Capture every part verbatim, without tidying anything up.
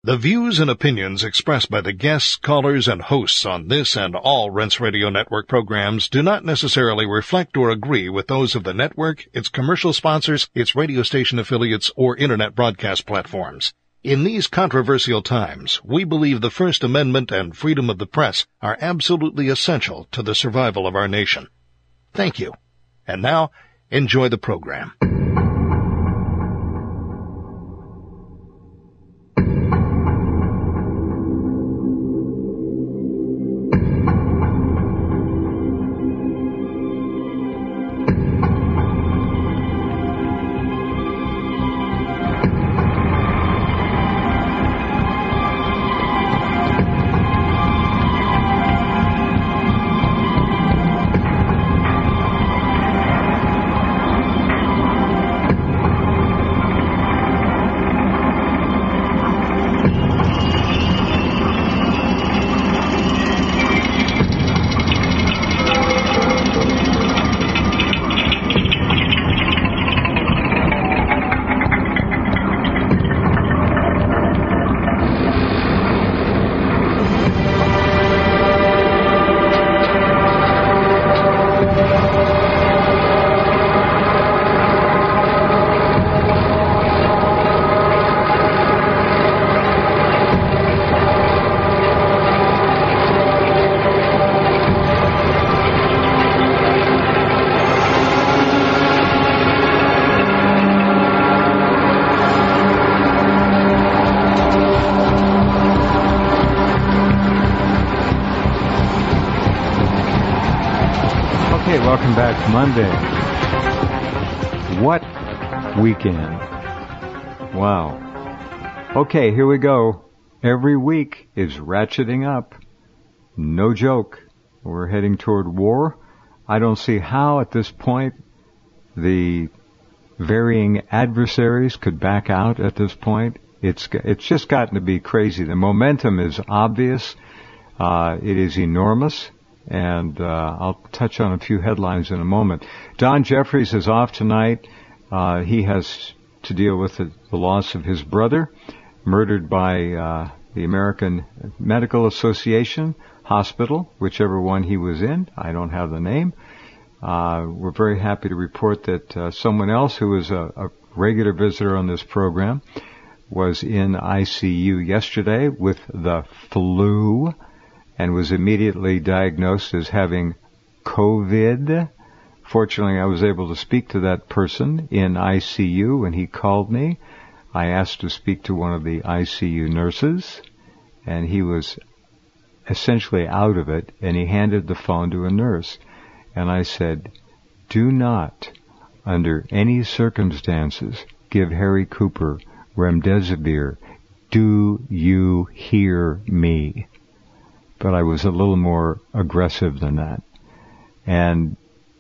The views and opinions expressed by the guests, callers, and hosts on this and all Rense Radio Network programs do not necessarily reflect or agree with those of the network, its commercial sponsors, its radio station affiliates, or internet broadcast platforms. In these controversial times, we believe the First Amendment and freedom of the press are absolutely essential to the survival of our nation. Thank you. And now, enjoy the program. Welcome back. Monday. What weekend? Wow. Okay, here we go. Every week is ratcheting up. No joke. We're heading toward war. I don't see how at this point the varying adversaries could back out at this point. It's it's just gotten to be crazy. The momentum is obvious. Uh, it is enormous. And uh, I'll touch on a few headlines in a moment. Don Jeffries is off tonight. Uh, he has to deal with the, the loss of his brother, murdered by uh, the American Medical Association Hospital, whichever one he was in. I don't have the name. Uh, we're very happy to report that uh, someone else who is a, a regular visitor on this program was in I C U yesterday with the flu, and was immediately diagnosed as having COVID. Fortunately, I was able to speak to that person in I C U when he called me. I asked to speak to one of the I C U nurses, and he was essentially out of it, and he handed the phone to a nurse. And I said, do not, under any circumstances, give Harry Cooper remdesivir. Do you hear me? But I was a little more aggressive than that. And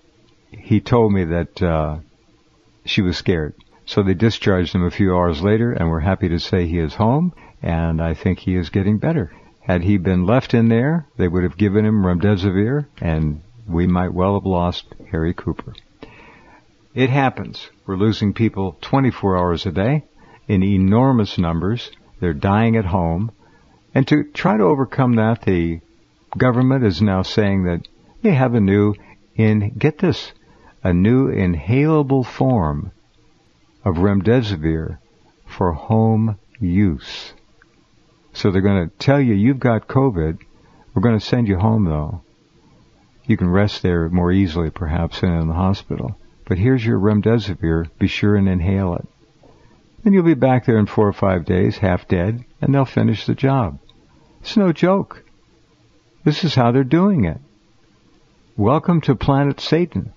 he told me that uh, she was scared. So they discharged him a few hours later, and we're happy to say he is home, and I think he is getting better. Had he been left in there, they would have given him remdesivir, and we might well have lost Harry Cooper. It happens. We're losing people twenty-four hours a day in enormous numbers. They're dying at home. And to try to overcome that, the government is now saying that they have a new, in get this, a new inhalable form of remdesivir for home use. So they're going to tell you you've got COVID. We're going to send you home, though. You can rest there more easily, perhaps, than in the hospital. But here's your remdesivir. Be sure and inhale it. Then you'll be back there in four or five days, half dead, and they'll finish the job. It's no joke. This is how they're doing it. Welcome to Planet Satan.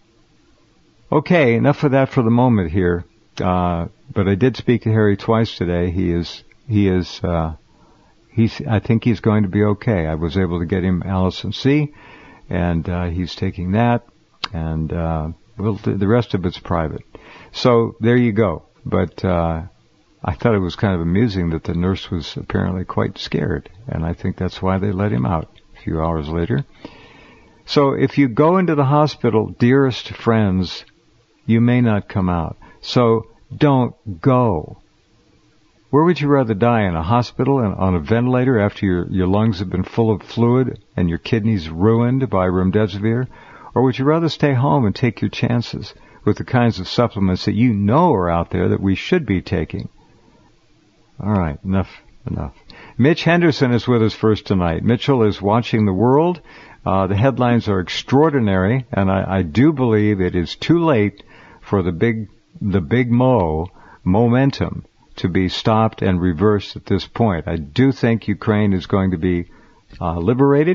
Okay, enough of that for the moment here. Uh, but I did speak to Harry twice today. He is, he is, uh, he's, I think he's going to be okay. I was able to get him Allison C, and, uh, he's taking that, and, uh, well, the rest of it's private. So, there you go. But, uh, I thought it was kind of amusing that the nurse was apparently quite scared, and I think that's why they let him out a few hours later. So if you go into the hospital, dearest friends, you may not come out. So don't go. Where would you rather die, in a hospital and on a ventilator after your, your lungs have been full of fluid and your kidneys ruined by remdesivir? Or would you rather stay home and take your chances with the kinds of supplements that you know are out there that we should be taking? All right, enough, enough. Mitch Henderson is with us first tonight. Mitchell is watching the world. Uh, the headlines are extraordinary, and I, I do believe it is too late for the big, the big mo, momentum to be stopped and reversed at this point. I do think Ukraine is going to be uh, liberated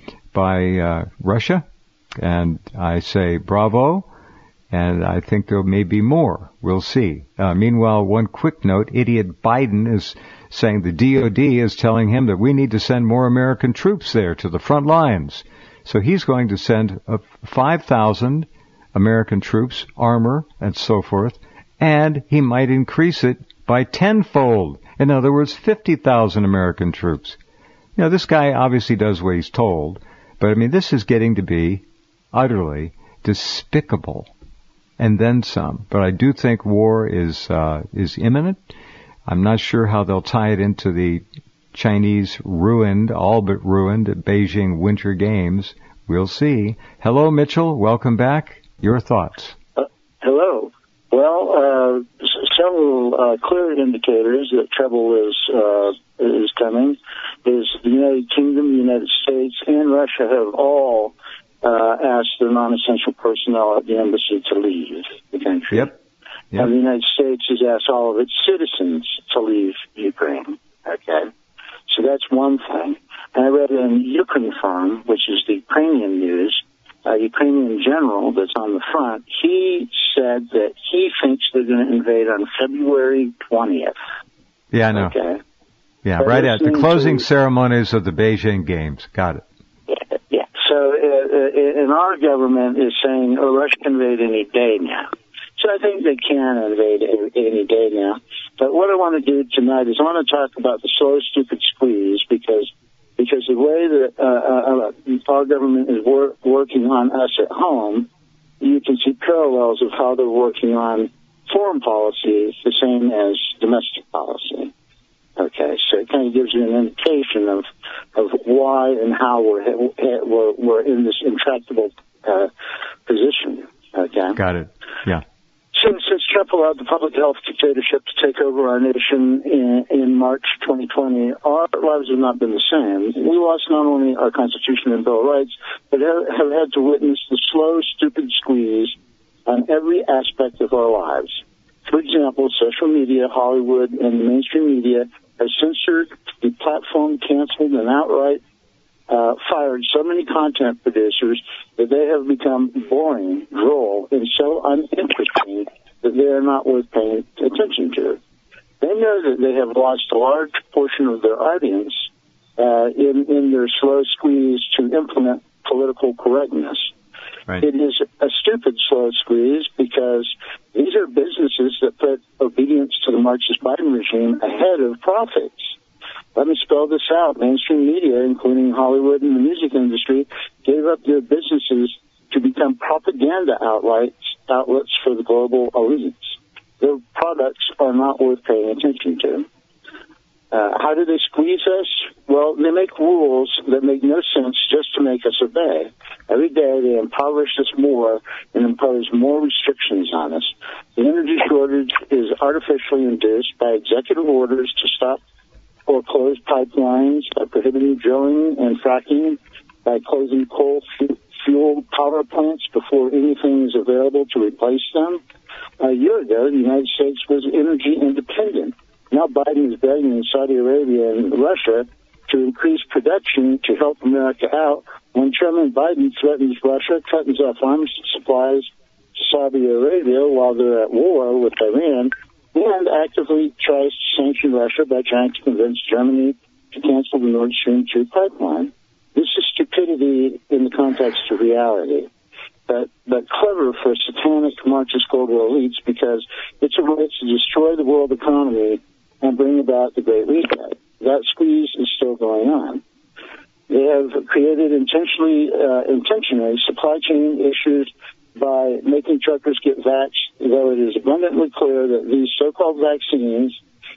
by uh, Russia, and I say bravo, and I think there may be more. We'll see. Uh, meanwhile, one quick note, idiot Biden is saying the D O D is telling him that we need to send more American troops there to the front lines. So he's going to send uh, five thousand American troops, armor, and so forth, and he might increase it by tenfold. In other words, fifty thousand American troops. You know, this guy obviously does what he's told, but I mean, this is getting to be utterly despicable. And then some. But I do think war is uh, is imminent. I'm not sure how they'll tie it into the Chinese ruined, all but ruined, Beijing Winter Games. We'll see. Hello, Mitchell. Welcome back. Your thoughts? Uh, hello. Well, uh, s- several uh, clear indicators that trouble is uh, is coming. Is the United Kingdom, the United States, and Russia have all uh, asked their non-essential personnel at the embassy to leave the country. Yep. Yep. And the United States has asked all of its citizens to leave Ukraine. Okay. So that's one thing. And I read in Ukrinform, which is the Ukrainian news, a Ukrainian general that's on the front, he said that he thinks they're going to invade on February twentieth. Yeah, I know. Okay. Yeah, but right at the closing to, ceremonies of the Beijing Games. Got it. Yeah. yeah. So uh, uh, and our government is saying, oh, Russia can invade any day now. So I think they can invade any day now. But what I want to do tonight is I want to talk about the slow, stupid squeeze, because because the way that uh, uh, our government is wor- working on us at home, you can see parallels of how they're working on foreign policy, the same as domestic policy. Okay, so it kind of gives you an indication of of why and how we're we're, we're in this intractable uh, position. Okay, got it. Yeah. Since, since Trump allowed the public health dictatorship to take over our nation in, in March twenty twenty, our lives have not been the same. We lost not only our Constitution and Bill of Rights, but have, have had to witness the slow, stupid squeeze on every aspect of our lives. For example, social media, Hollywood, and the mainstream media have censored, deplatformed, canceled, and outright uh, fired so many content producers that they have become boring, droll, and so uninteresting that they are not worth paying attention to. They know that they have lost a large portion of their audience uh, in, in their slow squeeze to implement political correctness. Right. It is a stupid slow squeeze because these are businesses that put obedience to the Marxist Biden regime ahead of profits. Let me spell this out. Mainstream media, including Hollywood and the music industry, gave up their businesses to become propaganda outlets, outlets for the global elites. Their products are not worth paying attention to. Uh, how do they squeeze us? Well, they make rules that make no sense just to make us obey. Every day they impoverish us more and impose more restrictions on us. The energy shortage is artificially induced by executive orders to stop or close pipelines, by prohibiting drilling and fracking, by closing coal-fueled power plants before anything is available to replace them. A year ago, the United States was energy independent. Now Biden is begging Saudi Arabia and Russia to increase production to help America out when Chairman Biden threatens Russia, cuts off arms supplies to Saudi Arabia while they're at war with Iran, and actively tries to sanction Russia by trying to convince Germany to cancel the Nord Stream two pipeline. This is stupidity in the context of reality, but, but clever for satanic Marxist global elites because it's a way to destroy the world economy and bring about the Great Reset. That squeeze is still going on. They have created intentionally, uh, intentionally supply chain issues by making truckers get vaxxed, though it is abundantly clear that these so-called vaccines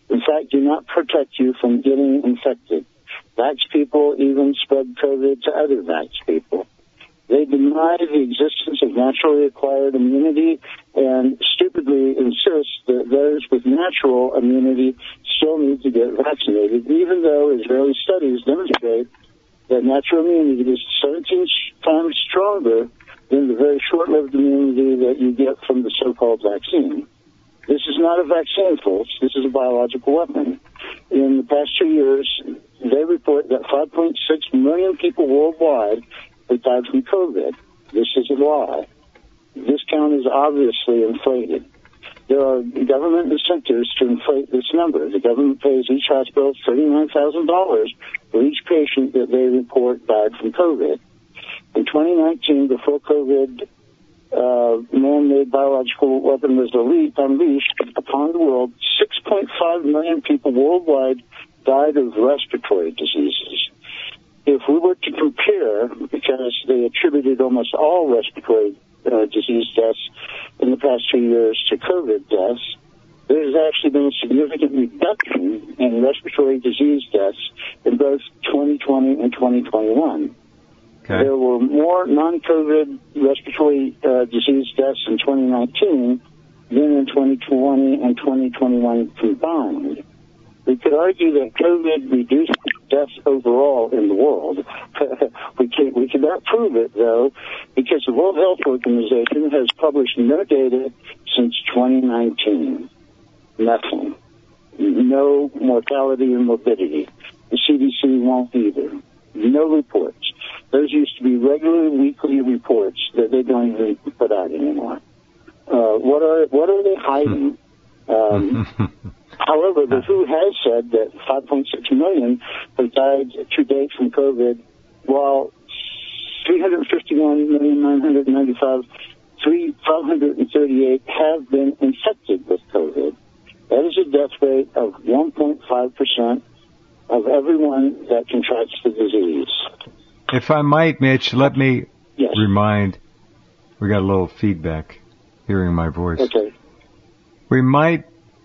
in fact, do not protect you from getting infected. Vax people even spread COVID to other vax people. They deny the existence of naturally acquired immunity and stupidly insist that those with natural immunity still need to get vaccinated, even though Israeli studies demonstrate that natural immunity is seventeen times stronger than the very short-lived immunity that you get from the so-called vaccine. This is not a vaccine, folks. This is a biological weapon. In the past two years, they report that five point six million people worldwide have died from COVID. This is a lie. This count is obviously inflated. There are government incentives to inflate this number. The government pays each hospital thirty-nine thousand dollars for each patient that they report died from COVID. In twenty nineteen, before COVID uh, man-made biological weapon was unleashed upon the world, six point five million people worldwide died of respiratory diseases. If we were to compare, because they attributed almost all respiratory uh, disease deaths in the past two years to COVID deaths, there has actually been a significant reduction in respiratory disease deaths in both twenty twenty and twenty twenty-one. Okay. There were more non-COVID respiratory uh, disease deaths in twenty nineteen than in twenty twenty and twenty twenty-one combined. We could argue that COVID reduced deaths overall in the world. we can we cannot prove it, though, because the World Health Organization has published no data since twenty nineteen. Nothing. No mortality and morbidity. The C D C won't either. No reports. Those used to be regular weekly reports that they don't even put out anymore. Uh, what are what are they hiding? Um, however, the W H O has said that five point six million have died to date from COVID, while three hundred fifty-one million nine hundred ninety-five thousand five hundred thirty-eight have been infected with COVID. That is a death rate of one point five percent of everyone that contracts the disease. If I might, Mitch, let me yes. remind, we got a little feedback hearing my voice. Okay. We might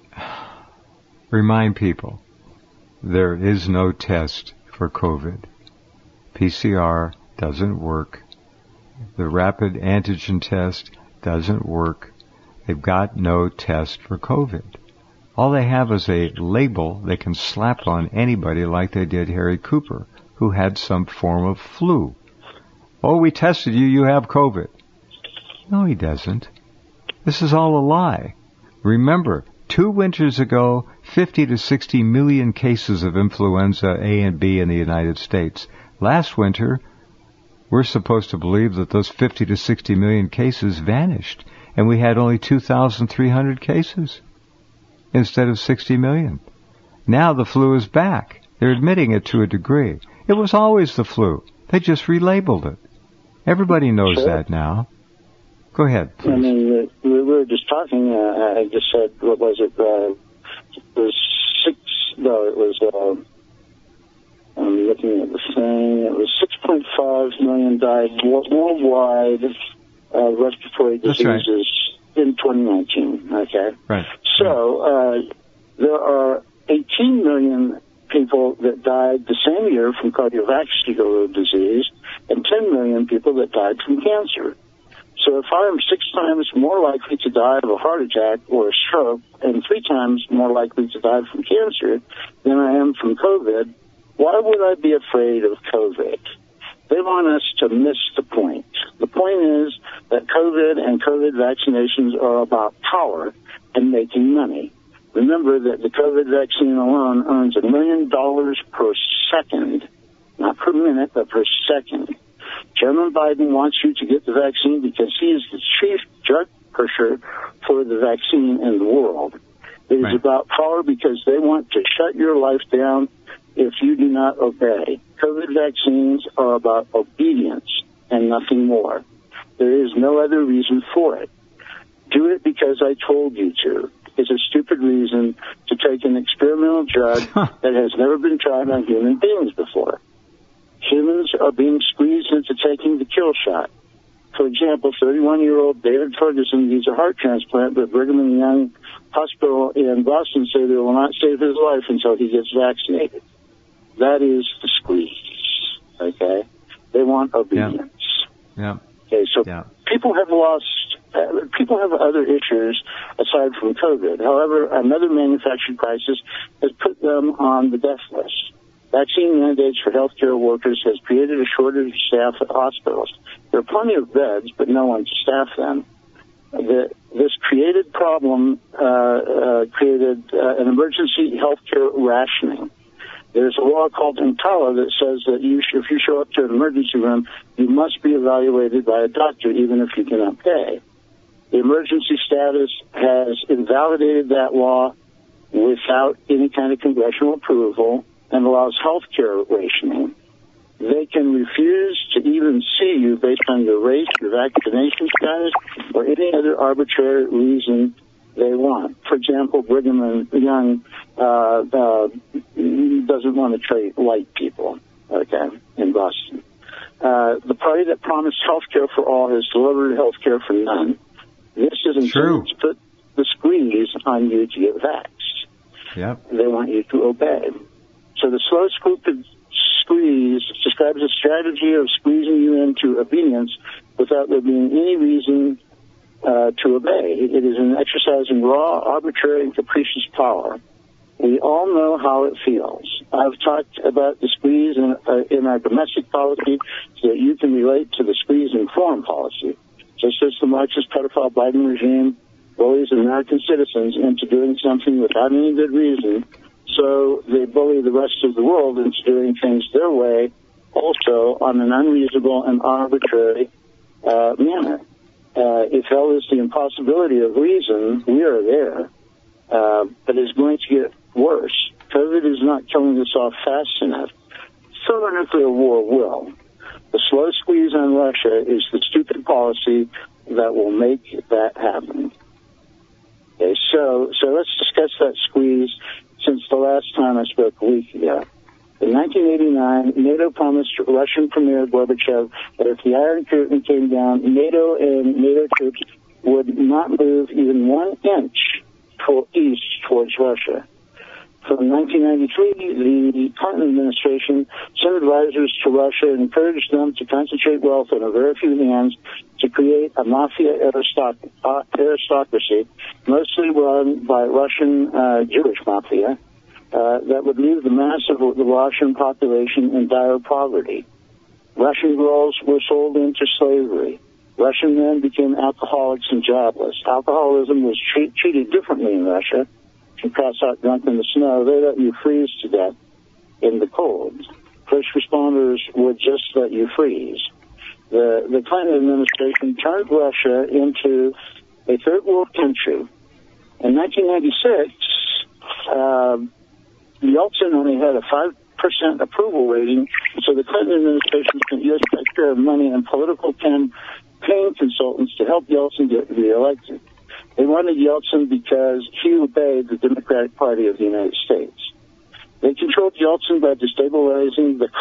remind people there is no test for COVID. P C R doesn't work. The rapid antigen test doesn't work. They've got no test for COVID. All they have is a label they can slap on anybody like they did Harry Cooper, who had some form of flu. Oh, we tested you, you have COVID. No, he doesn't. This is all a lie. Remember, two winters ago, fifty to sixty million cases of influenza A and B in the United States. Last winter, we're supposed to believe that those fifty to sixty million cases vanished, and we had only two thousand three hundred cases instead of sixty million. Now the flu is back. They're admitting it to a degree. It was always the flu. They just relabeled it. Everybody knows sure. that now. Go ahead, please. I mean, we were just talking, uh, I just said, what was it? Uh, it was six, no, it was, uh, I'm looking at the thing, it was six point five million died worldwide uh, respiratory diseases right. in twenty nineteen, okay? Right. So, uh, there are eighteen million people that died the same year from cardiovascular disease and ten million people that died from cancer. So if I am six times more likely to die of a heart attack or a stroke and three times more likely to die from cancer than I am from COVID, why would I be afraid of COVID? They want us to miss the point. The point is that COVID and COVID vaccinations are about power and making money. Remember that the COVID vaccine alone earns a million dollars per second, not per minute, but per second. Chairman Biden wants you to get the vaccine because he is the chief drug pusher for the vaccine in the world. It is right. about power because they want to shut your life down if you do not obey. COVID vaccines are about obedience and nothing more. There is no other reason for it. Do it because I told you to. It's a stupid reason to take an experimental drug that has never been tried on human beings before. Humans are being squeezed into taking the kill shot. For example, thirty-one-year-old David Ferguson needs a heart transplant, but Brigham and Young hospital in Boston say they will not save his life until he gets vaccinated. That is the squeeze, okay? They want obedience. Yeah. Okay, so yeah. people have lost, uh, people have other issues aside from COVID. However, another manufactured crisis has put them on the death list. Vaccine mandates for healthcare workers has created a shortage of staff at hospitals. There are plenty of beds, but no one to staff them. The, this created problem uh, uh, created uh, an emergency healthcare rationing. There's a law called EMTALA that says that you sh- if you show up to an emergency room, you must be evaluated by a doctor, even if you cannot pay. The emergency status has invalidated that law without any kind of congressional approval and allows health care rationing. They can refuse to even see you based on your race, your vaccination status, or any other arbitrary reason they want. For example, Brigham Young uh, uh, doesn't want to treat white people, okay, in Boston. Uh, the party that promised health care for all has delivered health care for none. This is intended to put the squeeze on you to get vaxxed. Yep. They want you to obey. So the slow squeeze squeeze describes a strategy of squeezing you into obedience without there being any reason uh, to obey. It is an exercise in raw, arbitrary, and capricious power. We all know how it feels. I've talked about the squeeze in, uh, in our domestic policy so that you can relate to the squeeze in foreign policy. Just as the Marxist pedophile Biden regime bullies American citizens into doing something without any good reason, so they bully the rest of the world into doing things their way, also on an unreasonable and arbitrary uh, manner. Uh, if hell is the impossibility of reason, we are there, uh, but it's going to get worse. COVID is not killing us off fast enough. So a nuclear war will. The slow squeeze on Russia is the stupid policy that will make that happen. Okay, so so let's discuss that squeeze since the last time I spoke a week ago. In nineteen eighty-nine, NATO promised Russian Premier Gorbachev that if the Iron Curtain came down, NATO and NATO troops would not move even one inch to- east towards Russia. From nineteen ninety-three, the Clinton administration sent advisors to Russia and encouraged them to concentrate wealth in a very few hands to create a mafia aristoc- uh, aristocracy, mostly run by Russian uh, Jewish mafia, uh, that would leave the mass of the Russian population in dire poverty. Russian girls were sold into slavery. Russian men became alcoholics and jobless. Alcoholism was treat- treated differently in Russia. If you pass out drunk in the snow, they let you freeze to death in the cold. First responders would just let you freeze. The, the Clinton administration turned Russia into a third world country. In nineteen ninety-six, uh, Yeltsin only had a five percent approval rating, so the Clinton administration spent U S taxpayer money and political campaign consultants to help Yeltsin get reelected. They wanted Yeltsin because he obeyed the Democratic Party of the United States. They controlled Yeltsin by destabilizing the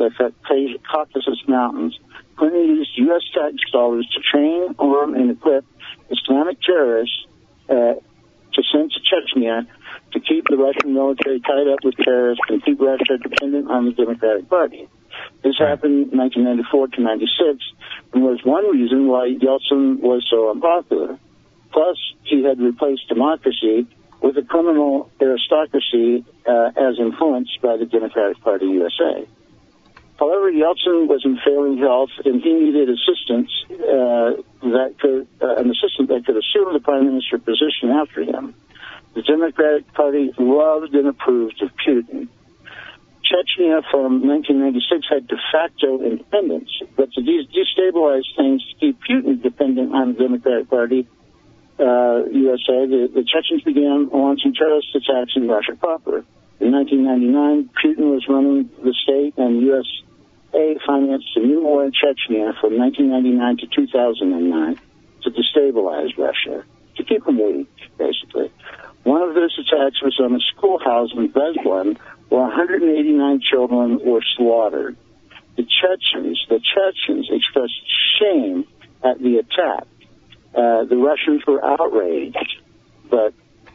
Caucasus Mountains. Clinton used U S tax dollars to train, arm, and equip Islamic terrorists uh, to send to Chechnya to keep the Russian military tied up with terrorists and keep Russia dependent on the Democratic Party. This happened in nineteen ninety-four to ninety-six and was one reason why Yeltsin was so unpopular. Plus, he had replaced democracy with a criminal aristocracy uh, as influenced by the Democratic Party U S A. However, Yeltsin was in failing health, and he needed assistance uh, that could, uh, an assistant that could assume the prime minister position after him. The Democratic Party loved and approved of Putin. Chechnya from nineteen ninety-six had de facto independence, but to de- destabilize things to keep Putin dependent on the Democratic Party uh, U S A, the, the Chechens began launching terrorist attacks in Russia proper. In nineteen ninety-nine, Putin was running the state, and U S A financed a new war in Chechnya from nineteen ninety-nine to two thousand nine to destabilize Russia, to keep them weak, basically. One of those attacks was on a schoolhouse in Beslan, where one hundred eighty-nine children were slaughtered. The Chechens, the Chechens expressed shame at the attack. Uh, the Russians were outraged, but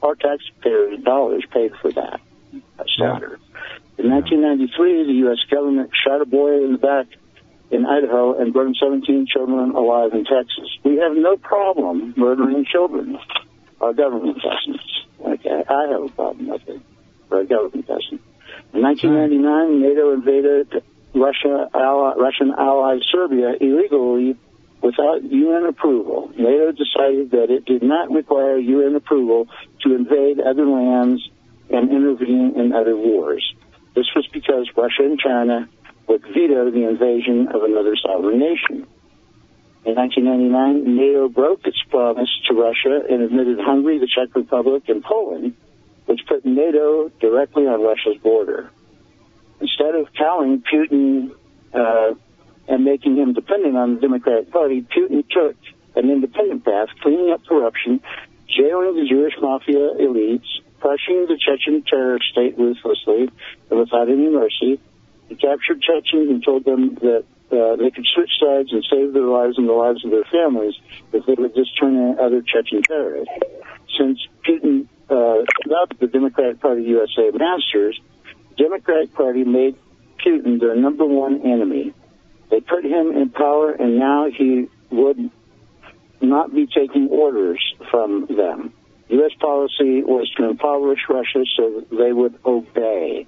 our taxpayer dollars paid for that slaughter. In nineteen ninety-three, the U S government shot a boy in the back in Idaho and burned seventeen children alive in Texas. We have no problem murdering children. Our government doesn't. Okay, I have a problem with it. Our government doesn't. In nineteen ninety-nine, NATO invaded Russia, ally, Russian ally Serbia illegally without U N approval. NATO decided that it did not require U N approval to invade other lands and intervene in other wars. This was because Russia and China would veto the invasion of another sovereign nation. In nineteen ninety-nine, NATO broke its promise to Russia and admitted Hungary, the Czech Republic, and Poland, which put NATO directly on Russia's border. Instead of cowing Putin uh, and making him dependent on the Democratic Party, Putin took an independent path, cleaning up corruption, jailing the Jewish mafia elites, crushing the Chechen terrorist state ruthlessly and without any mercy. He captured Chechens and told them that uh, they could switch sides and save their lives and the lives of their families if they would just turn in other Chechen terrorists. Since Putin uh, loved the Democratic Party U S A masters, the Democratic Party made Putin their number one enemy. They put him in power, and now he would not be taking orders from them. U S policy was to impoverish Russia so that they would obey.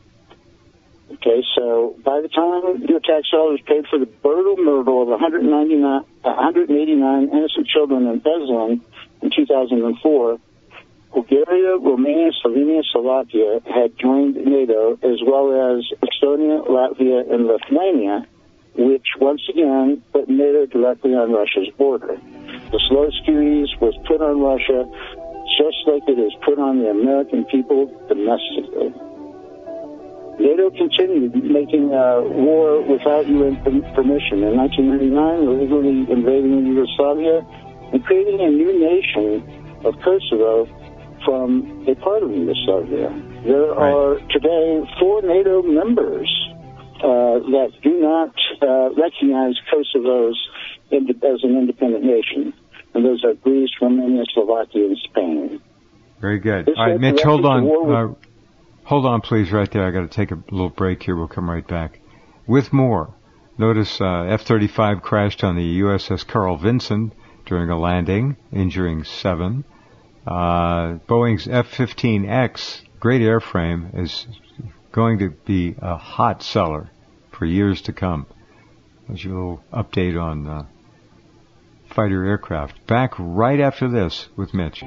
Okay, so by the time your tax dollars paid for the brutal murder of one hundred ninety-nine, one hundred eighty-nine innocent children in Beslan in two thousand four, Bulgaria, Romania, Slovenia, Slovakia had joined NATO, as well as Estonia, Latvia, and Lithuania, which once again put NATO directly on Russia's border. The slow squeeze was put on Russia just like it is put on the American people domestically. NATO continued making uh, war without U N permission. In nineteen ninety-nine, illegally invading Yugoslavia and creating a new nation of Kosovo from a part of Yugoslavia. There right. are today four NATO members uh, that do not uh, recognize Kosovo's ind- as an independent nation, and those are Greece, Romania, Slovakia, and Spain. Very good. This All right, Mitch, hold on. Uh, hold on, please, right there. I got to take a little break here. We'll come right back. With more, notice uh, F thirty-five crashed on the U S S Carl Vinson during a landing, injuring seven. Uh, Boeing's F fifteen X, great airframe, is going to be a hot seller for years to come. There's your little update on uh, fighter aircraft. Back right after this with Mitch.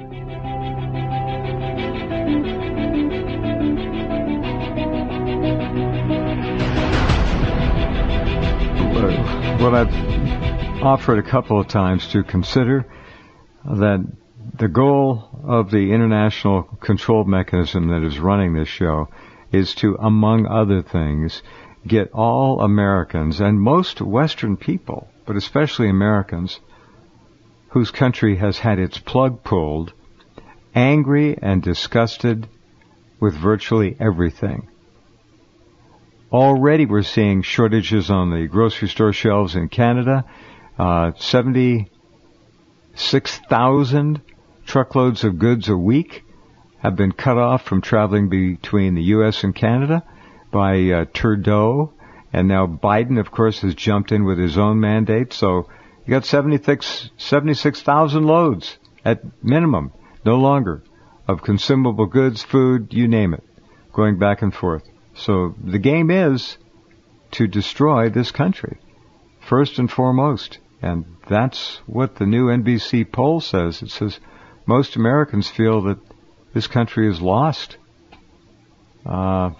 Well, I've offered a couple of times to consider that the goal of the international control mechanism that is running this show is to, among other things, get all Americans and most Western people, but especially Americans, whose country has had its plug pulled, angry and disgusted with virtually everything. Already we're seeing shortages on the grocery store shelves in Canada. Uh, seventy-six thousand truckloads of goods a week have been cut off from traveling between the U S and Canada by uh, Trudeau. And now Biden, of course, has jumped in with his own mandate. So you got seventy-six thousand loads at minimum, no longer, of consumable goods, food, you name it, going back and forth. So the game is to destroy this country, first and foremost. And that's what the new N B C poll says. It says most Americans feel that this country is lost. Uh,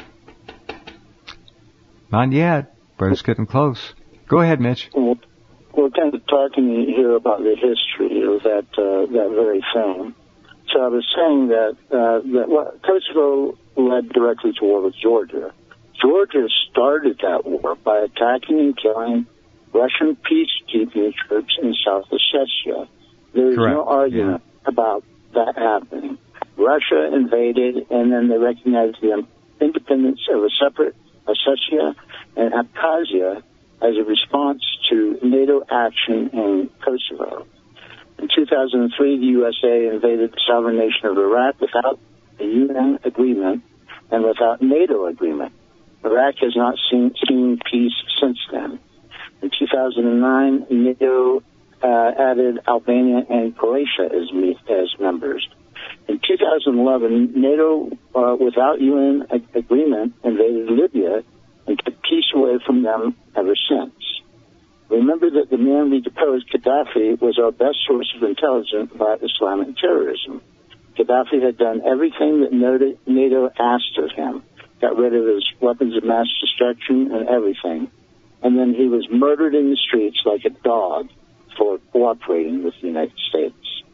not yet, but it's getting close. Go ahead, Mitch. Well, we're kind of talking here about the history of that uh, that very thing. So I was saying that uh, that well, Kosovo led directly to war with Georgia. Georgia started that war by attacking and killing Russian peacekeeping troops in South Ossetia. There is Correct. no argument yeah. about that happening. Russia invaded, and then they recognized the independence of a separate Ossetia and Abkhazia as a response to NATO action in Kosovo. In two thousand three, the U S A invaded the sovereign nation of Iraq without a U N agreement and without NATO agreement. Iraq has not seen, seen peace since then. In two thousand nine, NATO uh, added Albania and Croatia as, me, as members. In two thousand eleven, NATO, uh, without U N ag- agreement, invaded Libya and took peace away from them ever since. Remember that the man we deposed, Gaddafi, was our best source of intelligence about Islamic terrorism. Gaddafi had done everything that NATO asked of him, got rid of his weapons of mass destruction and everything, and then he was murdered in the streets like a dog for cooperating with the United States.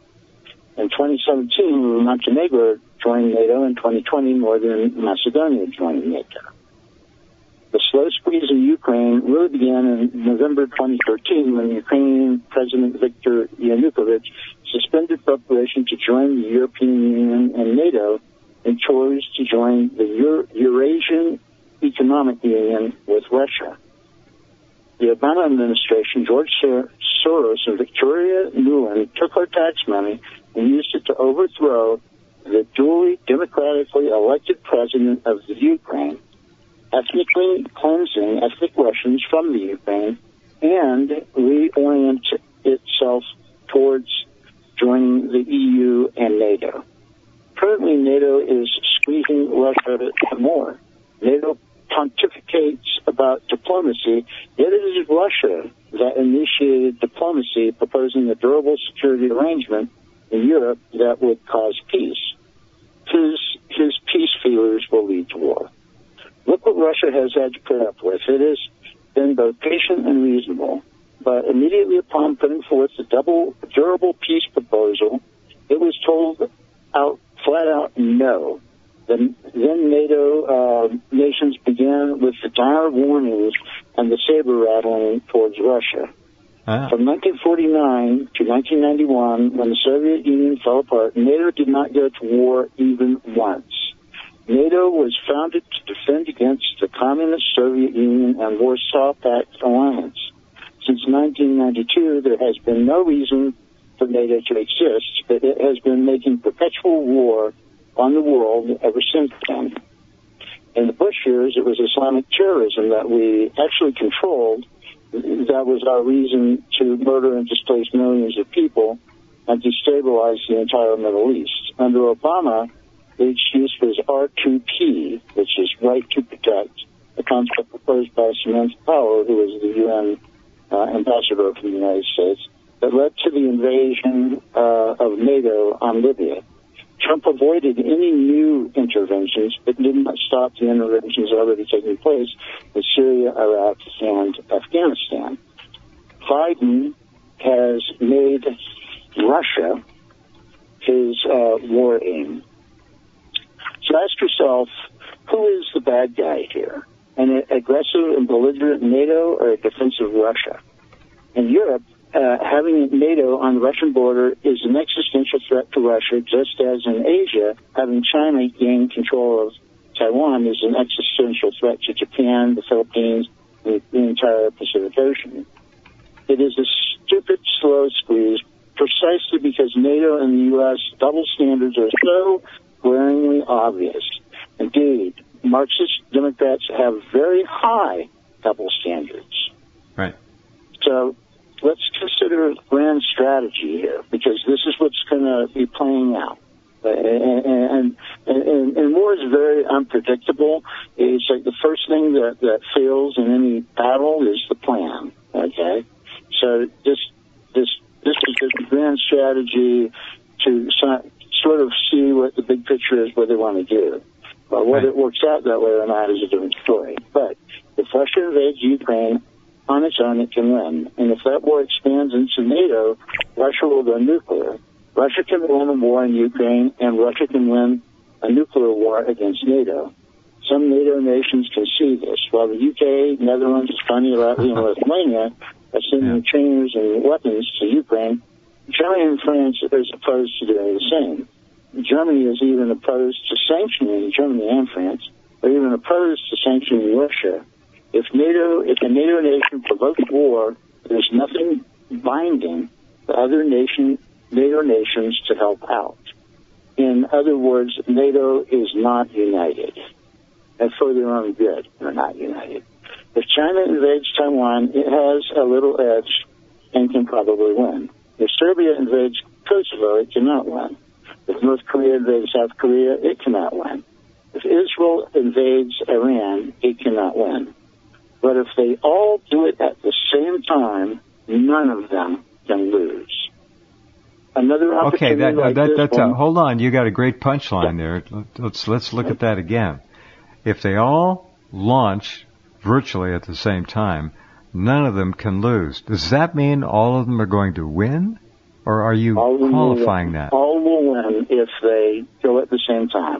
In twenty seventeen, Montenegro joined NATO. In twenty twenty, Northern Macedonia joined NATO. The slow squeeze in Ukraine really began in November twenty thirteen when Ukrainian President Viktor Yanukovych suspended preparation to join the European Union and NATO and chose to join the Euro- Eurasian Economic Union with Russia. The Obama administration, George Sor- Soros and Victoria Nuland took our tax money and used it to overthrow the duly democratically elected president of the Ukraine, ethnically cleansing ethnic Russians from the Ukraine, and reorient itself towards joining the E U and NATO. Currently, NATO is squeezing Russia more. NATO pontificates about diplomacy, yet it is Russia that initiated diplomacy, proposing a durable security arrangement in Europe that would cause peace. His, his peace feelers will lead to war. Look what Russia has had to put up with. It has been both patient and reasonable, but immediately upon putting forth the double durable peace proposal, it was told out flat out no. Then, then NATO uh, nations began with the dire warnings and the saber rattling towards Russia. Ah. From nineteen forty-nine to nineteen ninety-one, when the Soviet Union fell apart, NATO did not go to war even once. NATO was founded to defend against the Communist Soviet Union and Warsaw Pact alliance. Since nineteen ninety-two, there has been no reason for NATO to exist, but it has been making perpetual war on the world ever since then. In the Bush years, it was Islamic terrorism that we actually controlled. That was our reason to murder and displace millions of people and destabilize the entire Middle East. Under Obama, the excuse was R two P, which is right to protect, a concept proposed by Samantha Power, who was the U N uh, ambassador for the United States, that led to the invasion uh, of NATO on Libya. Trump avoided any new interventions, but did not stop the interventions already taking place in Syria, Iraq, and Afghanistan. Biden has made Russia his uh, war aim. So ask yourself, who is the bad guy here? An aggressive and belligerent NATO or a defensive Russia? In Europe, Uh, having NATO on the Russian border is an existential threat to Russia, just as in Asia, having China gain control of Taiwan is an existential threat to Japan, the Philippines, and the entire Pacific Ocean. It is a stupid, slow squeeze, precisely because NATO and the U S double standards are so glaringly obvious. Indeed, Marxist Democrats have very high double standards. Right. So, let's consider grand strategy here, because this is what's going to be playing out. And, and, and, and war is very unpredictable. It's like the first thing that, that fails in any battle is the plan. Okay, so this this this is the grand strategy to sort of see what the big picture is, what they want to do. But whether it works out that way or not is a different story. But if Russia invades Ukraine on its own, it can win. And if that war expands into NATO, Russia will go nuclear. Russia can win a war in Ukraine, and Russia can win a nuclear war against NATO. Some NATO nations can see this. While the U K, Netherlands, Estonia, Latvia, and Lithuania are sending yeah. trainers and weapons to Ukraine, Germany and France is opposed to doing the same. Germany is even opposed to sanctioning, Germany and France, are even opposed to sanctioning Russia. If NATO, if a NATO nation provokes war, there's nothing binding the other nation NATO nations to help out. In other words, NATO is not united. And for their own good, they're not united. If China invades Taiwan, it has a little edge and can probably win. If Serbia invades Kosovo, it cannot win. If North Korea invades South Korea, it cannot win. If Israel invades Iran, it cannot win. But if they all do it at the same time, none of them can lose. Another opportunity okay, that, like that, this that's one, a, hold on. You got a great punchline there. Let's let's look at that again. If they all launch virtually at the same time, none of them can lose. Does that mean all of them are going to win, or are you qualifying that? All will win if they go at the same time.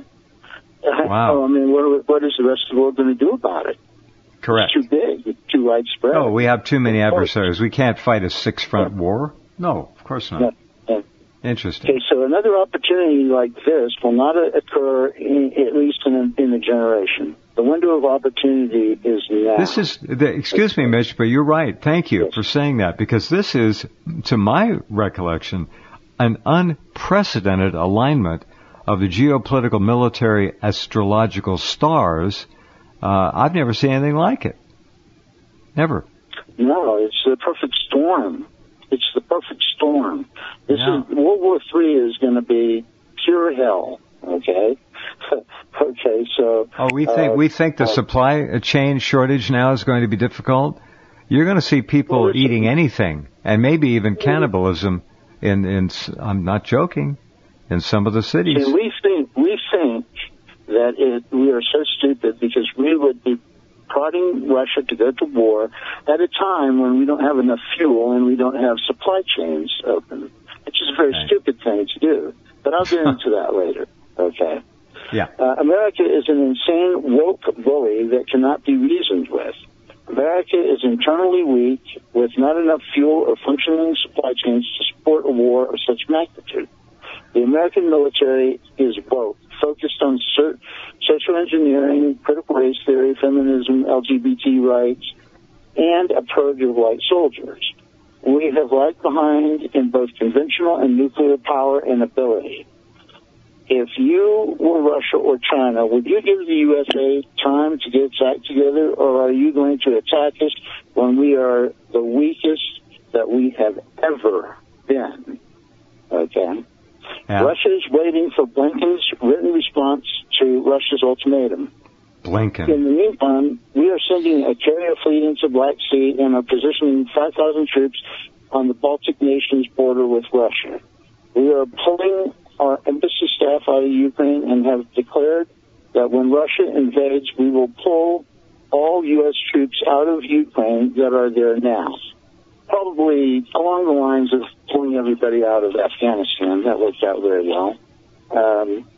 Wow. I mean, what, what is the rest of the world going to do about it? Correct. It's too big. It's too widespread. Oh, we have too many adversaries. We can't fight a six-front war. No, of course not. Yeah. Yeah. Interesting. Okay, so another opportunity like this will not occur, in, at least in a, in a generation. The window of opportunity is now. This is, the, excuse me, Mitch, but you're right. Thank you yes. for saying that, because this is, to my recollection, an unprecedented alignment of the geopolitical, military, astrological stars. Uh, I've never seen anything like it. Never. No, it's the perfect storm. It's the perfect storm. This yeah. is World War Three is going to be pure hell. Okay. okay. So. Oh, we think uh, we think the uh, supply chain shortage now is going to be difficult. You're going to see people well, eating anything, and maybe even cannibalism. In in I'm not joking. In some of the cities. See, we think we think that it, we are so stupid because we would be prodding Russia to go to war at a time when we don't have enough fuel and we don't have supply chains open, which is a very okay. stupid thing to do. But I'll get into that later. Okay. Yeah. Uh, America is an insane woke bully that cannot be reasoned with. America is internally weak with not enough fuel or functioning supply chains to support a war of such magnitude. The American military is woke, focused on social engineering, critical race theory, feminism, L G B T rights, and a purge of white soldiers. We have lagged behind in both conventional and nuclear power and ability. If you were Russia or China, would you give the U S A time to get its act together, or are you going to attack us when we are the weakest that we have ever been? Okay. Yeah. Russia is waiting for Blinken's written response to Russia's ultimatum. Blinken. In the meantime, we are sending a carrier fleet into Black Sea and are positioning five thousand troops on the Baltic nations border with Russia. We are pulling our embassy staff out of Ukraine and have declared that when Russia invades, we will pull all U S troops out of Ukraine that are there now. Probably along the lines of pulling everybody out of Afghanistan. That worked out very well. Um,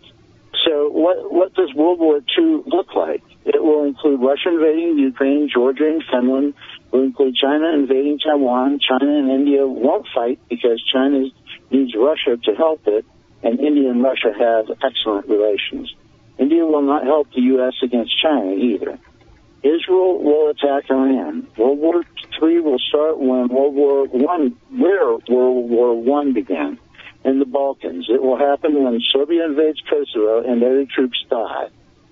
so what, what does World War Two look like? It will include Russia invading Ukraine, Georgia and Finland. It will include China invading Taiwan. China and India won't fight because China needs Russia to help it, and India and Russia have excellent relations. India will not help the U S against China either. Israel will attack Iran. World War Three will start when World War One, where World War One began, in the Balkans. It will happen when Serbia invades Kosovo and other troops die.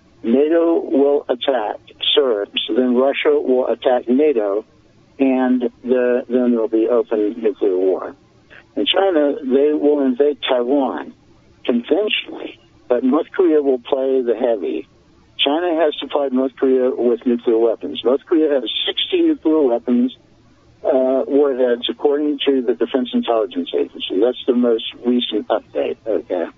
NATO will attack Serbs, then Russia will attack NATO, and the, then there will be open nuclear war. In China, they will invade Taiwan conventionally, but North Korea will play the heavy. China has supplied North Korea with nuclear weapons. North Korea has sixty nuclear weapons uh, warheads, according to the Defense Intelligence Agency. That's the most recent update. Okay.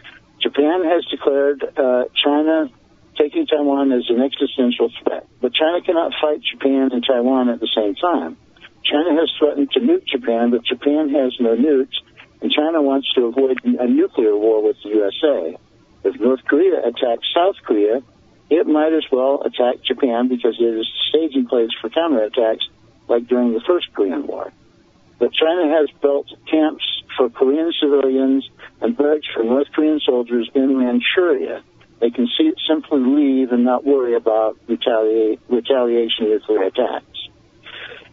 Japan has declared uh, China taking Taiwan as an existential threat, but China cannot fight Japan and Taiwan at the same time. China has threatened to nuke Japan, but Japan has no nukes, and China wants to avoid a nuclear war with the U S A. If North Korea attacks South Korea, it might as well attack Japan because it is a staging place for counterattacks like during the First Korean War. But China has built camps for Korean civilians and barracks for North Korean soldiers in Manchuria. They can see, simply leave and not worry about retaliate, retaliation nuclear attacks.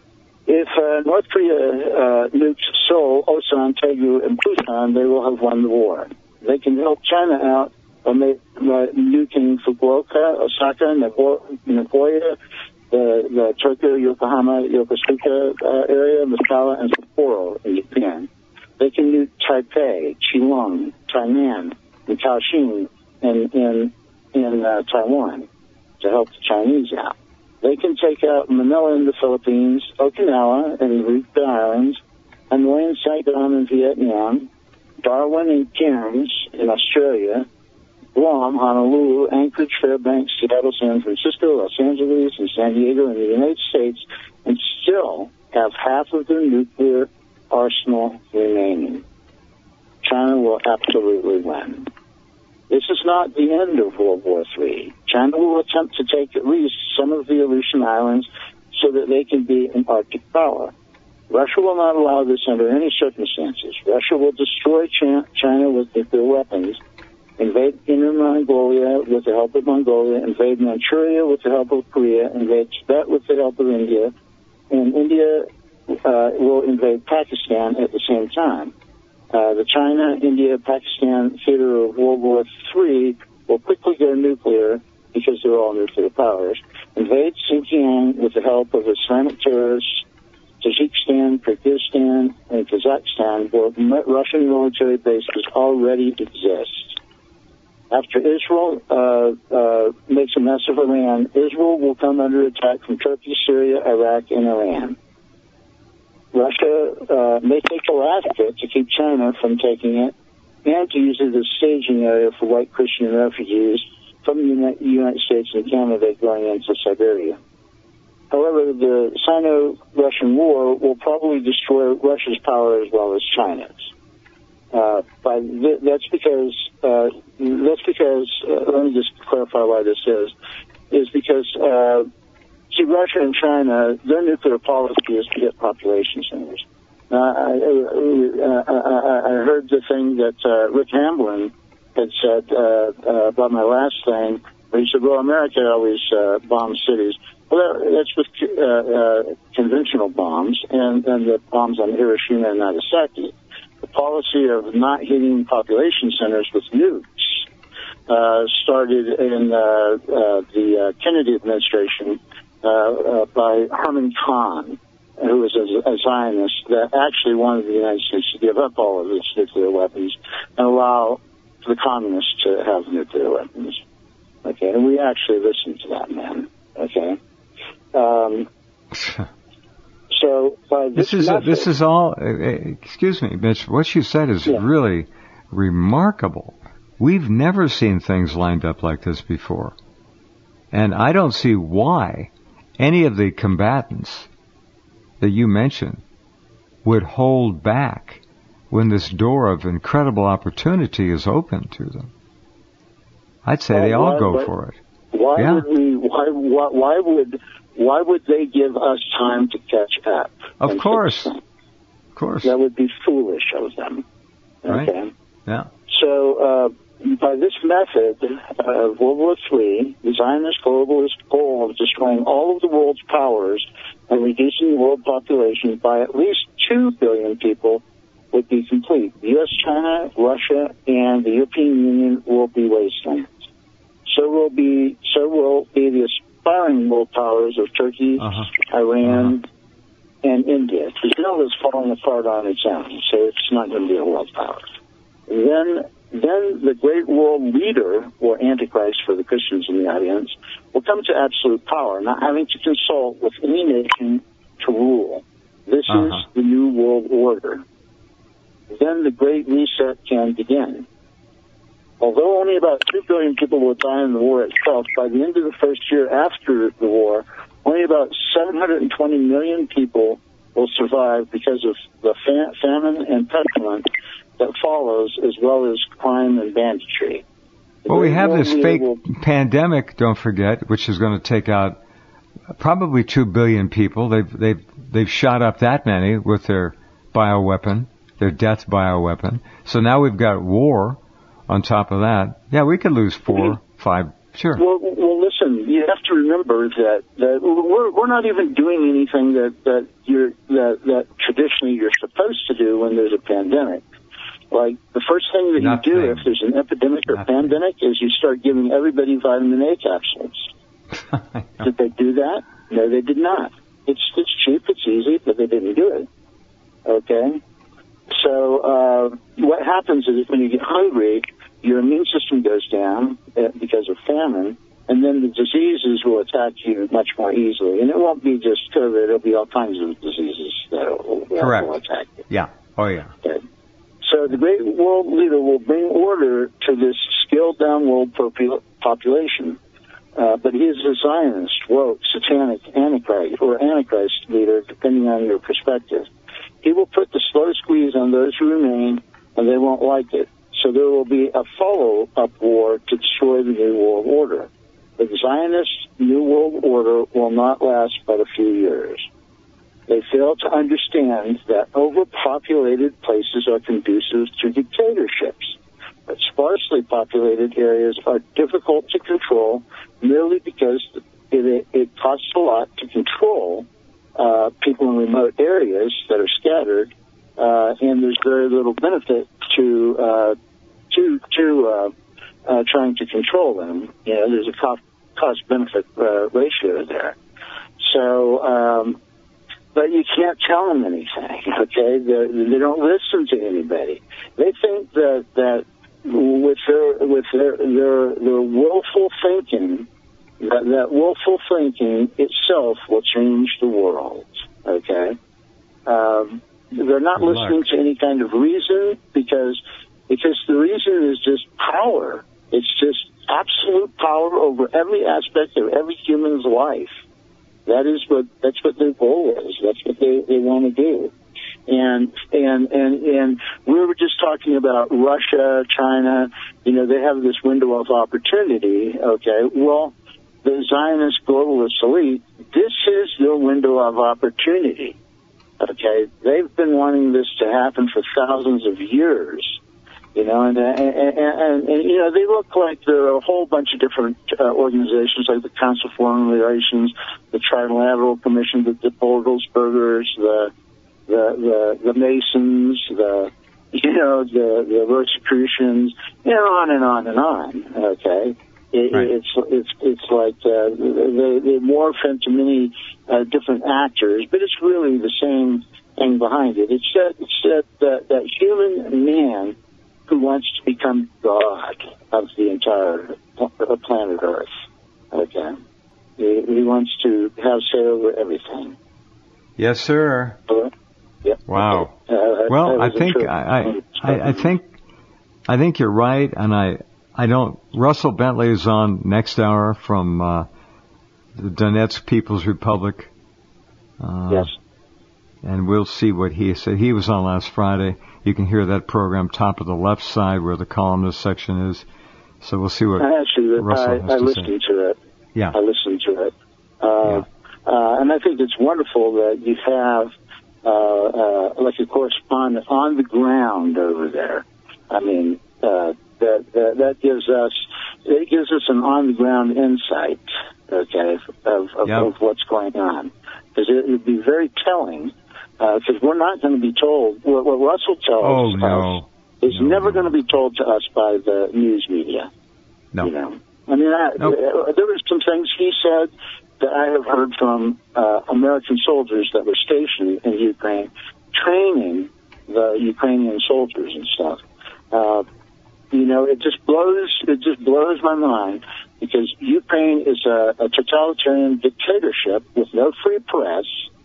If uh, North Korea uh, nukes Seoul, Osan, Daegu, and Busan, they will have won the war. They can help China out by nuking Fukuoka, Osaka, Nagoya, the, the Tokyo, Yokohama, Yokosuka uh, area, Mikawa, and Sapporo in Japan. They can nuke Taipei, Qilong, Tainan, and Kaohsiung in, in, in uh, Taiwan to help the Chinese out. They can take out Manila in the Philippines, Okinawa and the Islands, Hanoi and Saigon in Vietnam, Darwin and Cairns in Australia, Guam, Honolulu, Anchorage, Fairbanks, Seattle, San Francisco, Los Angeles, and San Diego in the United States, and still have half of their nuclear arsenal remaining. China will absolutely win. This is not the end of World War Three. China will attempt to take at least some of the Aleutian Islands so that they can be an Arctic power. Russia will not allow this under any circumstances. Russia will destroy China with nuclear weapons, invade Inner Mongolia with the help of Mongolia, invade Manchuria with the help of Korea, invade Tibet with the help of India, and India uh, will invade Pakistan at the same time. Uh, the China, India, Pakistan theater of World War Three will quickly go nuclear because they're all nuclear powers. Invade Xinjiang with the help of Islamic terrorists, Tajikistan, Kyrgyzstan, and Kazakhstan, where Russian military bases already exist. After Israel uh, uh, makes a mess of Iran, Israel will come under attack from Turkey, Syria, Iraq, and Iran. Russia uh, may take the last bit to keep China from taking it and to use it as a staging area for white Christian refugees from the United States and Canada going into Siberia. However, the Sino-Russian war will probably destroy Russia's power as well as China's. Uh, by th- that's because uh, that's because uh, let me just clarify why this is is because uh, see, Russia and China, their nuclear policy is to get population centers. Uh, I, uh, I, I heard the thing that uh, Rick Hamblin had said uh, uh, about my last thing. Where he said, "Well, America always uh, bombs cities." Well, that, that's with uh, uh, conventional bombs and, and the bombs on Hiroshima and Nagasaki. The policy of not hitting population centers with nukes uh, started in uh, uh, the uh, Kennedy administration uh, uh, by Herman Kahn, who was a, a Zionist that actually wanted the United States to give up all of its nuclear weapons and allow the communists to have nuclear weapons. Okay, and we actually listened to that man. Okay. Um, So by this, this is method, this is all. Uh, excuse me, Mitch. What you said is yeah. really remarkable. We've never seen things lined up like this before, and I don't see why any of the combatants that you mentioned would hold back when this door of incredible opportunity is open to them. I'd say well, they all why, go for it. Why yeah. would we? Why, why? Why would? Why would they give us time to catch up? Of course. Of course. That would be foolish of them. Right. Okay. Yeah. So, uh, by this method of World War Three, the Zionist globalist goal of destroying all of the world's powers and reducing the world population by at least two billion people would be complete. U S, China, Russia, and the European Union will be wastelands. So will be, so will be the aspiring world powers of Turkey, uh-huh. Iran, uh-huh. and India. Brazil is falling apart on its own, so it's not going to be a world power. Then, then the great world leader, or Antichrist for the Christians in the audience, will come to absolute power, not having to consult with any nation to rule. This uh-huh. is the new world order. Then the Great Reset can begin. Although only about two billion people will die in the war itself, by the end of the first year after the war, only about seven hundred twenty million people will survive because of the fam- famine and pestilence that follows, as well as crime and banditry. The well, we have this fake will... pandemic, don't forget, which is going to take out probably two billion people. They've, they've, they've shot up that many with their bioweapon, their death bioweapon. So now we've got war. On top of that, yeah, we could lose four, mm-hmm. five, sure. Well, well, listen listen, you have to remember that, that we're, we're not even doing anything that, that you're, that, that traditionally you're supposed to do when there's a pandemic. Like, the first thing that Nothing. you do if there's an epidemic or Nothing. pandemic is you start giving everybody vitamin A capsules. Did they do that? No, they did not. It's, it's cheap, it's easy, but they didn't do it. Okay? So, uh, what happens is when you get hungry, your immune system goes down uh, because of famine, and then the diseases will attack you much more easily. And it won't be just COVID, it'll be all kinds of diseases that will, that will attack you. Yeah. Oh, yeah. Okay. So the great world leader will bring order to this scaled-down world popul- population. Uh, but he is a Zionist, woke, satanic, antichrist, or antichrist leader, depending on your perspective. He will put the slow squeeze on those who remain, and they won't like it. So there will be a follow-up war to destroy the New World Order. The Zionist New World Order will not last but a few years. They fail to understand that overpopulated places are conducive to dictatorships, but sparsely populated areas are difficult to control merely because it, it costs a lot to control uh, people in remote areas that are scattered, uh, and there's very little benefit to uh, to to uh, uh, trying to control them. You know, there's a cost cost benefit uh, ratio there. So. Um, But you can't tell them anything, okay? They're, they don't listen to anybody. They think that that with their with their their, their willful thinking, that, that willful thinking itself will change the world, okay? Um, they're not Good listening luck. to any kind of reason because because the reason is just power. It's just absolute power over every aspect of every human's life. That is what that's what their goal is. That's what they, they want to do. And and and and we were just talking about Russia, China. You know, they have this window of opportunity. Okay, well, the Zionist globalist elite, this is their window of opportunity. Okay, they've been wanting this to happen for thousands of years. You know, and, and, and, and, and, you know, they look like there are a whole bunch of different uh, organizations, like the Council for Foreign Relations, the Trilateral Commission, the, the Bordelsbergers, the, the, the, the Masons, the, you know, the, the Rosicrucians, and on and on and on, okay? It, right. It's, it's, it's like uh, they, they morph into many uh, different actors, but it's really the same thing behind it. It's that, it's that, that, that human man who wants to become God of the entire planet Earth, okay? He, he wants to have say over everything. Yes, sir. Hello? Yep. Wow. Okay. Uh, well, I think I, I, I think I think you're right, and I I don't. Russell Bentley is on next hour from uh, the Donetsk People's Republic. Uh, yes. And we'll see what he said. He was on last Friday. You can hear that program top of the left side where the columnist section is. So we'll see what Actually, Russell I, has I to listened say. to it. Yeah. I listened to it. Uh, yeah. uh, and I think it's wonderful that you have uh, uh, like a correspondent on the ground over there. I mean, uh, that, that that gives us it gives us an on the ground insight, okay, of of, yep. of what's going on, because it would be very telling. Because uh, we're not going to be told what, what Russell tells oh, us no. is no, never no. going to be told to us by the news media. No. You know, I mean, I, nope. uh, there were some things he said that I have heard from uh, American soldiers that were stationed in Ukraine, training the Ukrainian soldiers and stuff. Uh, you know, it just blows. It just blows my mind because Ukraine is a, a totalitarian dictatorship with no free press.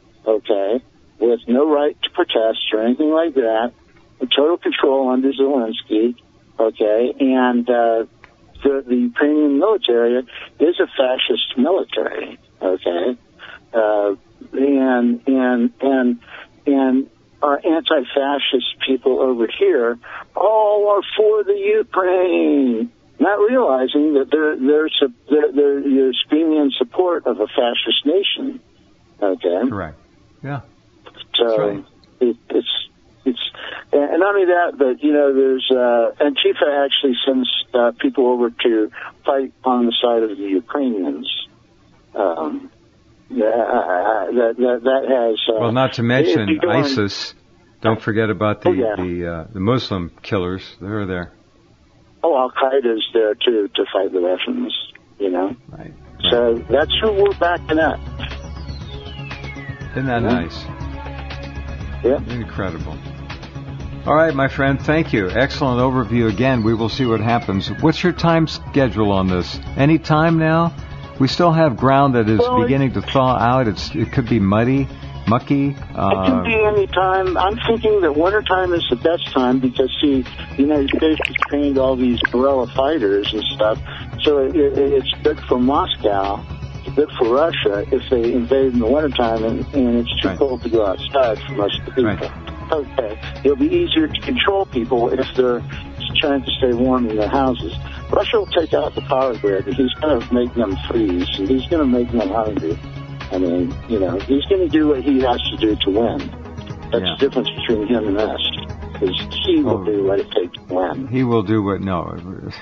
Okay. With no right to protest or anything like that, total control under Zelensky, okay, and uh, the, the Ukrainian military is a fascist military, okay, uh, and and and and our anti-fascist people over here all are for the Ukraine, not realizing that they're they're they're, they're, they're screaming in support of a fascist nation, okay. Correct. Yeah. So right. it, it's it's and not only that, but, you know, there's, uh, Antifa actually sends uh, people over to fight on the side of the Ukrainians. Um, yeah, uh, that, that, that has... Uh, well, not to mention ISIS. On, Don't forget about the, oh, yeah. the, uh, the Muslim killers. They're there. Oh, Al-Qaeda's there, too, to fight the Russians, you know? Right. right. So that's who we're backing up. Isn't that yeah. nice? Yeah. Incredible. All right, my friend, thank you. Excellent overview again. We will see what happens. What's your time schedule on this? Any time now? We still have ground that is well, beginning to thaw out. It's It could be muddy, mucky. Uh, it can be any time. I'm thinking that wintertime is the best time because, see, the United States has trained all these guerrilla fighters and stuff, so it, it, it's good for Moscow. It's good for Russia if they invade in the wintertime and, and it's too right. cold to go outside for most of the people. Right. Okay. It'll be easier to control people if they're trying to stay warm in their houses. Russia will take out the power grid, and he's going to make them freeze, and he's going to make them hungry. I mean, you know, he's going to do what he has to do to win. That's yeah. the difference between him and us, is he will oh, do what it takes to win. He will do what, no,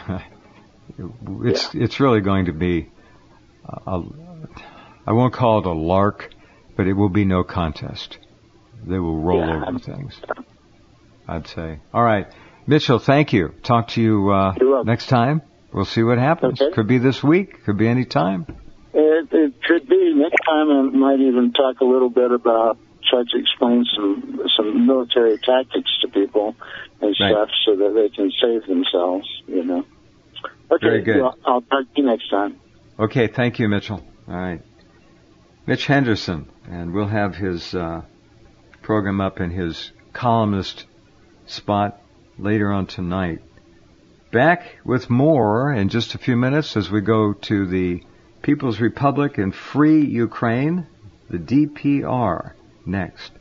it's, yeah. it's really going to be, a, I won't call it a lark, but it will be no contest. They will roll yeah. over things, I'd say. All right. Mitchell, thank you. Talk to you uh, next time. We'll see what happens. Okay. Could be this week. Could be any time. It, it could be. Next time I might even talk a little bit about, try to explain some some military tactics to people and right. stuff so that they can save themselves, you know. Okay, very good. Well, I'll talk to you next time. Okay, thank you, Mitchell. All right. Mitch Henderson, and we'll have his... Uh, program up in his columnist spot later on tonight. Back with more in just a few minutes as we go to the People's Republic and Free Ukraine, the D P R, next.